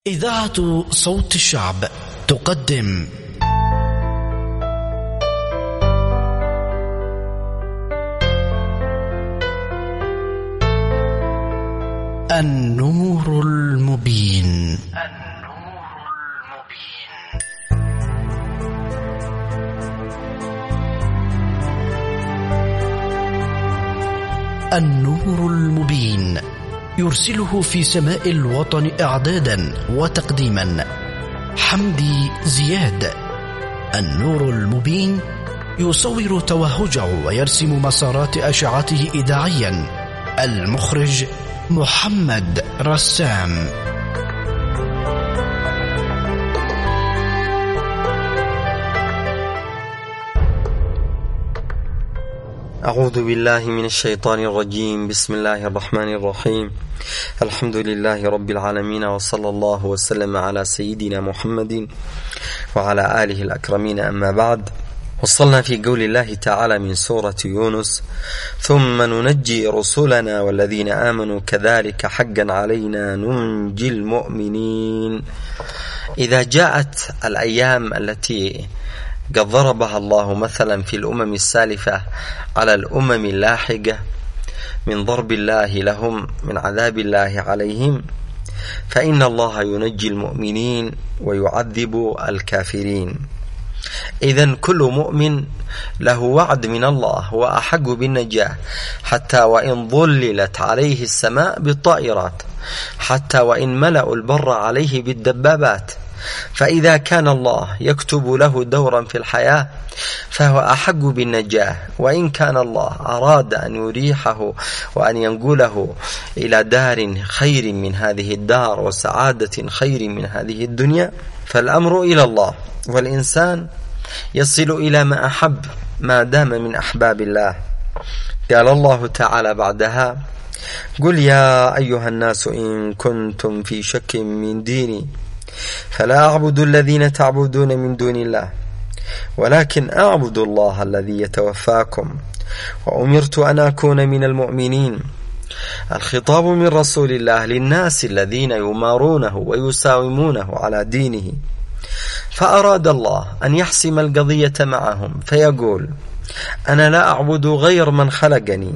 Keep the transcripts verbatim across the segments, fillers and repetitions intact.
إذاعة صوت الشعب تقدم النور المبين. النور المبين. النور المبين يرسله في سماء الوطن إعدادا وتقديما حمدي زياد. النور المبين يصور توهجه ويرسم مسارات أشعته إذاعيا. المخرج محمد رسام. أعوذ بالله من الشيطان الرجيم. بسم الله الرحمن الرحيم. الحمد لله رب العالمين، وصلى الله وسلم على سيدنا محمد وعلى آله الأكرمين. أما بعد، وصلنا في قول الله تعالى من سورة يونس: ثم ننجي رسلنا والذين آمنوا كذلك حقا علينا ننجي المؤمنين. إذا جاءت الأيام التي قد ضربها الله مثلا في الأمم السالفة على الأمم اللاحقة من ضرب الله لهم من عذاب الله عليهم، فإن الله ينجي المؤمنين ويعذب الكافرين. إذن كل مؤمن له وعد من الله هو أحق بالنجاة، حتى وإن ظللت عليه السماء بالطائرات، حتى وإن ملأوا البر عليه بالدبابات. فإذا كان الله يكتب له دورا في الحياة فهو أحق بالنجاة. وإن كان الله أراد أن يريحه وأن ينقله إلى دار خير من هذه الدار وسعادة خير من هذه الدنيا فالأمر إلى الله، والإنسان يصل إلى ما أحب ما دام من أحباب الله. قال الله تعالى بعدها: قل يا أيها الناس إن كنتم في شك من ديني فلا أعبد الذين تعبدون من دون الله ولكن أعبد الله الذي يتوفاكم وأمرت أن أكون من المؤمنين. الخطاب من رسول الله للناس الذين يمارونه ويساومونه على دينه، فأراد الله أن يحسم القضية معهم فيقول: أنا لا أعبد غير من خلقني،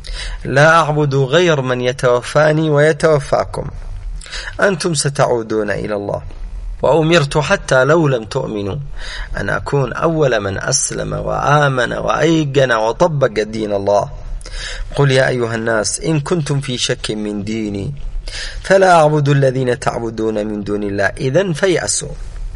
لا أعبد غير من يتوفاني ويتوفاكم، أنتم ستعودون إلى الله. وأمرت حتى لو لم تؤمنوا أن أكون أول من أسلم وآمن وأيقن وطبق دين الله. قل يا أيها الناس إن كنتم في شك من ديني فلا أعبد الذين تعبدون من دون الله إذن فيأسوا،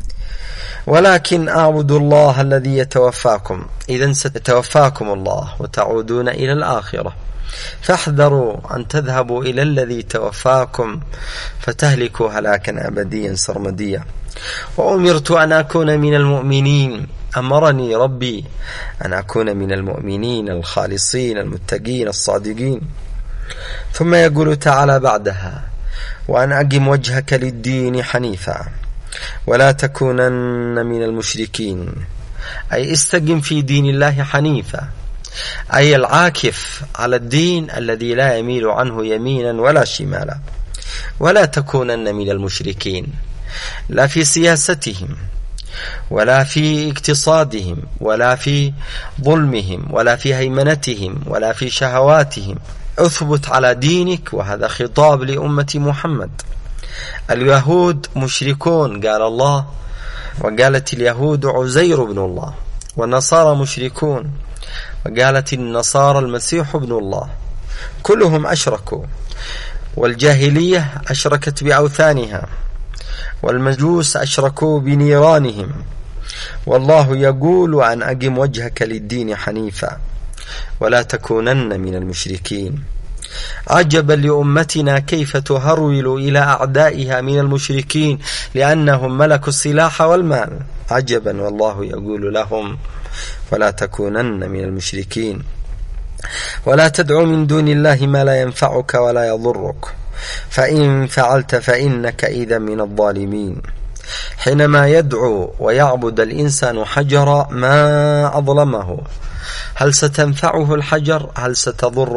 ولكن أعبد الله الذي يتوفاكم إذن ستتوفاكم الله وتعودون إلى الآخرة. فاحذروا أن تذهبوا إلى الذي توفاكم فتهلكوا هلاكا أبديا سرمديا. وأمرت أن أكون من المؤمنين، أمرني ربي أن أكون من المؤمنين الخالصين المتقين الصادقين. ثم يقول تعالى بعدها: وأن أقم وجهك للدين حنيفا ولا تكونن من المشركين. أي استقم في دين الله حنيفا، أي العاكف على الدين الذي لا يميل عنه يمينا ولا شمالا. ولا تكونن من المشركين، لا في سياستهم ولا في اقتصادهم ولا في ظلمهم ولا في هيمنتهم ولا في شهواتهم. اثبت على دينك، وهذا خطاب لأمة محمد. اليهود مشركون قال الله، وقالت اليهود عزير بن الله، والنصارى مشركون وقالت النصارى المسيح ابن الله. كلهم أشركوا، والجاهلية أشركت بأوثانها، والمجوس أشركوا بنيرانهم. والله يقول: أن أقم وجهك للدين حنيفا ولا تكونن من المشركين. عجبا لأمتنا كيف تهرول إلى أعدائها من المشركين لأنهم ملكوا السلاح والمال. عجبا، والله يقول لهم: ولا تكونن من المشركين. ولا تدعو من دون الله ما لا ينفعك ولا يضرك، فإن فعلت فإنك إذا من الظالمين. حينما يدعو ويعبد الإنسان حجرا ما أظلمه، هل ستنفعه الحجر؟ هل ستضره؟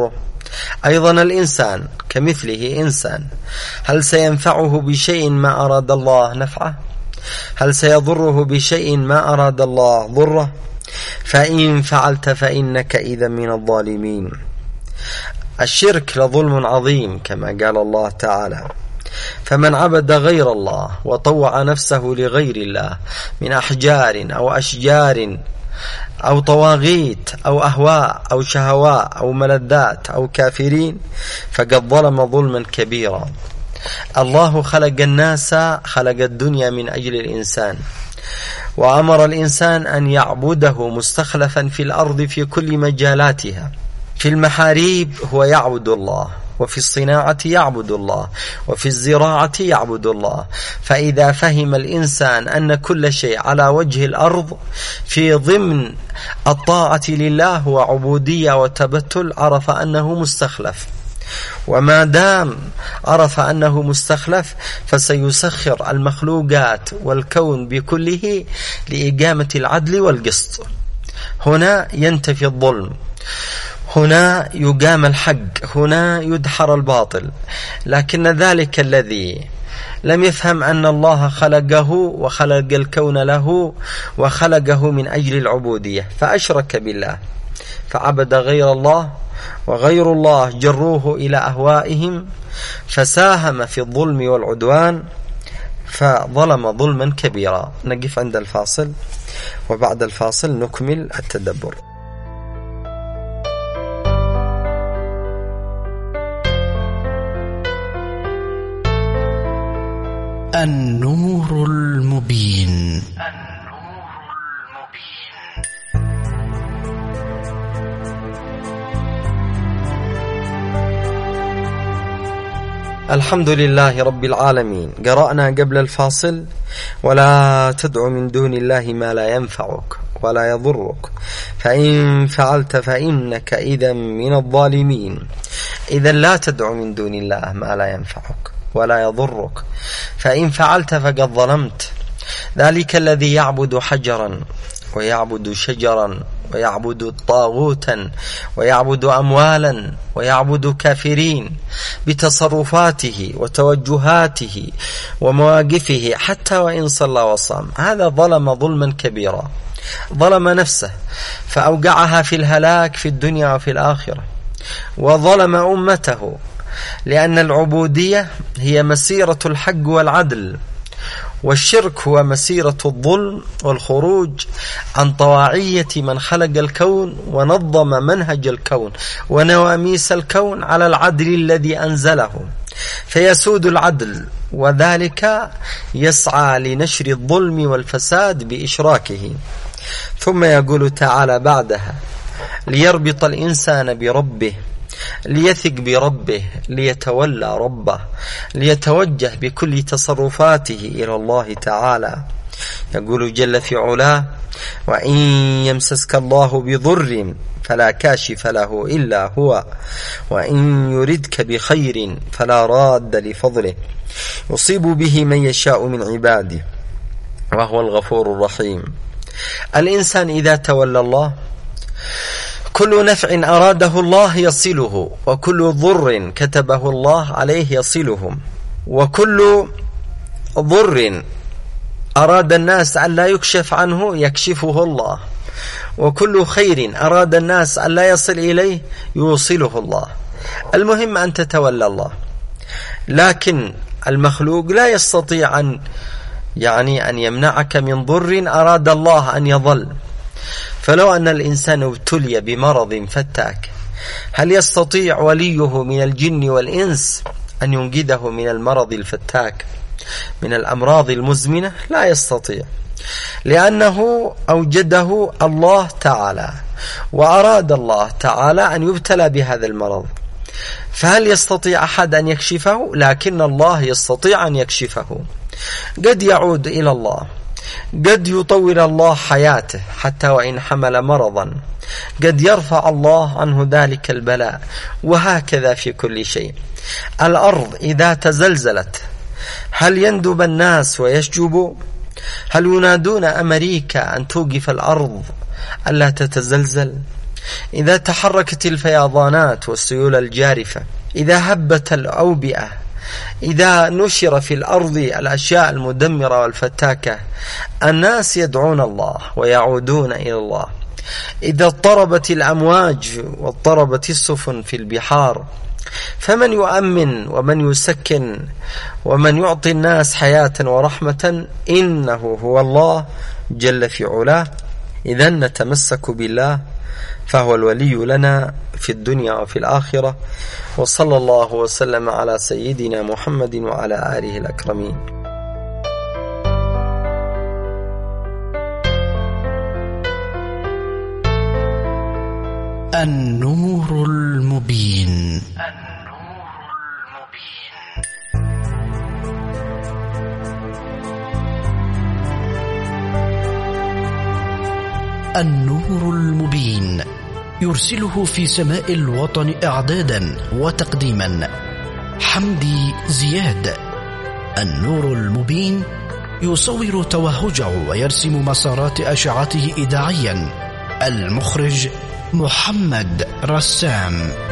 أيضا الإنسان كمثله إنسان، هل سينفعه بشيء ما أراد الله نفعه؟ هل سيضره بشيء ما أراد الله ضره؟ فإن فعلت فإنك إذا من الظالمين. الشرك لظلم عظيم كما قال الله تعالى: فمن عبد غير الله وطوع نفسه لغير الله من أحجار أو أشجار أو طواغيت أو أهواء أو شهواء أو ملذات أو كافرين فقد ظلم ظلما كبيرا. الله خلق الناس، خلق الدنيا من أجل الإنسان، وأمر الإنسان أن يعبده مستخلفا في الأرض في كل مجالاتها. في المحاريب هو يعبد الله، وفي الصناعة يعبد الله، وفي الزراعة يعبد الله. فإذا فهم الإنسان أن كل شيء على وجه الأرض في ضمن الطاعة لله هو عبودية وتبتل، عرف أنه مستخلف. وما دام عرف أنه مستخلف فسيسخر المخلوقات والكون بكله لإقامة العدل والقسط. هنا ينتفي الظلم، هنا يقام الحق، هنا يدحر الباطل. لكن ذلك الذي لم يفهم أن الله خلقه وخلق الكون له وخلقه من أجل العبودية فأشرك بالله فعبد غير الله، وغير الله جروه إلى أهوائهم فساهم في الظلم والعدوان فظلم ظلما كبيرا. نقف عند الفاصل، وبعد الفاصل نكمل التدبر. النور المبين. الحمد لله رب العالمين. قرأنا قبل الفاصل: ولا تدع من دون الله ما لا ينفعك ولا يضرك فإن فعلت فإنك إذا من الظالمين. إذا لا تدع من دون الله ما لا ينفعك ولا يضرك، فإن فعلت فقد ظلمت. ذلك الذي يعبد حجرا ويعبد شجرا ويعبد طاغوتا ويعبد أموالا ويعبد كافرين بتصرفاته وتوجهاته ومواقفه حتى وإن صلى وصام، هذا ظلم ظلما كبيرا. ظلم نفسه فأوقعها في الهلاك في الدنيا وفي الآخرة، وظلم أمته، لأن العبودية هي مسيرة الحق والعدل، والشرك هو مسيرة الظلم والخروج عن طواعية من خلق الكون ونظم منهج الكون ونواميس الكون على العدل الذي أنزله، فيسود العدل، وذلك يسعى لنشر الظلم والفساد بإشراكه. ثم يقول تعالى بعدها: ليربط الإنسان بربه، ليثق بربه، ليتولى ربه، ليتوجه بكل تصرفاته إلى الله تعالى. يقول جل في علاه: وإن يمسسك الله بضر فلا كاشف له إلا هو، وإن يردك بخير فلا راد لفضله، يصيب به من يشاء من عباده وهو الغفور الرحيم. الإنسان إذا تولى الله كل نفع أراده الله يصله، وكل ضر كتبه الله عليه يصله، وكل ضر أراد الناس أن لا يكشف عنه يكشفه الله، وكل خير أراد الناس أن لا يصل إليه يوصله الله. المهم أن تتولى الله، لكن المخلوق لا يستطيع أن يعني أن يمنعك من ضر أراد الله أن يظل. فلو أن الإنسان ابتلي بمرض فتاك، هل يستطيع وليه من الجن والإنس أن ينقذه من المرض الفتاك، من الأمراض المزمنة؟ لا يستطيع، لأنه أوجده الله تعالى، وأراد الله تعالى أن يبتلى بهذا المرض. فهل يستطيع أحد أن يكشفه؟ لكن الله يستطيع أن يكشفه. قد يعود إلى الله، قد يطول الله حياته حتى وإن حمل مرضا، قد يرفع الله عنه ذلك البلاء، وهكذا في كل شيء. الأرض إذا تزلزلت هل يندب الناس ويشجبوا؟ هل ينادون أمريكا أن توقف الأرض ألا تتزلزل؟ إذا تحركت الفيضانات والسيول الجارفة، إذا هبت الأوبئة، إذا نشر في الأرض الأشياء المدمرة والفتاكة، الناس يدعون الله ويعودون إلى الله. إذا اضطربت الأمواج واضطربت السفن في البحار، فمن يؤمن ومن يسكن ومن يعطي الناس حياة ورحمة إنه هو الله جل في علاه. إذا نتمسك بالله فهو الولي لنا في الدنيا وفي الآخرة. وصلى الله وسلم على سيدنا محمد وعلى آله الأكرمين. النور المبين. النور المبين يرسله في سماء الوطن إعدادا وتقديما حمدي زياد. النور المبين يصور توهجه ويرسم مسارات أشعته إذاعيا. المخرج محمد رسام.